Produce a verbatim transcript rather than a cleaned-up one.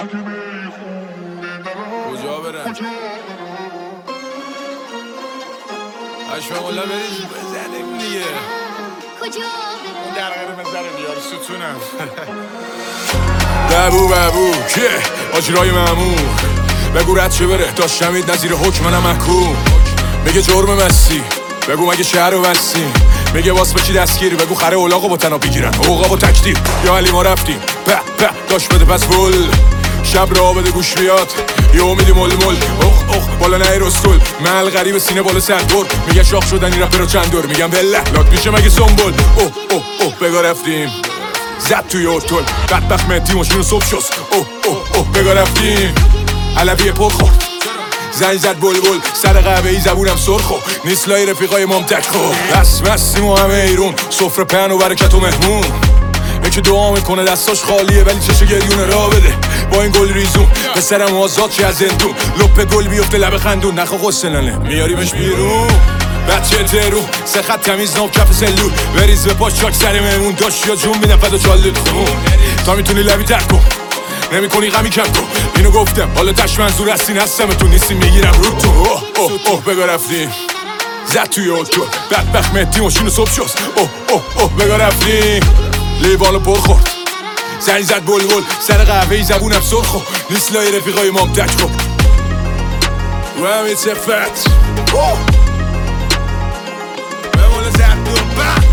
کجا برم اشفا مولا بریز بزنیم دیگه کجا برم اون درقه بزنه بیار ستونم ببو ببو که آجرای مامور بگو رد چه بره داشتمید نظیر حکم منم محکوم میگه جرم مستی بگو مگه شهر رو بستی میگه واس بچی دستگیری بگو خره اولاغو با تنها بگیرن اوقا و تکدیر یا علی ما رفتیم به به داشت بده پس بول شب را بده گوش بیاد یه امیدی مل مل اخ اخ بالا نهی رستول مل غریب سینه بالا سندور میگه شاخ شدنی رفته رو چند دور میگم بله لات میشه مگه سنبول اوه اوه اوه بگا رفتیم زد توی ارتول بدبخت مهدی ماشینو صبح شست اوه اوه اوه بگا رفتیم علوی پر خورد زنگ زد بلبل سر قهوه ای زبونم سرخو نیست لای رفیقای مام تک خو بس بستیم و همه ایرون سفره پهن و برکت و مهمون یکی دعا میکنه دستاش خالیه ولی چشه گریونه را بده با این گل ریزون پسرم آزاد چه از زندون لپ گل بیفته لب خندون نخوا غسلنه میاریمش بیرون بچه ترون سه خط تمیز ناب کف سلول بریز به پاش چاک سر مهمون داشت یا جون میدم فدا چالت خون تا میتونی لبی تک کن نمی کنی غمی کم کن اینو گفتم حالا تش منظور هستین هستم تو نیستی میگیرم رو تو اوه اوه اوه بگا رفتیم زد توی اوتو بدبخت مهدی ماشینو صبح شست اوه اوه اوه بگا رفتیم لیوانو پر خورد زنگ زد بلبل سر قهوه ای زبونم سرخو نیست لای رفیقای مام تک خب رو همین صفت بمول زد دور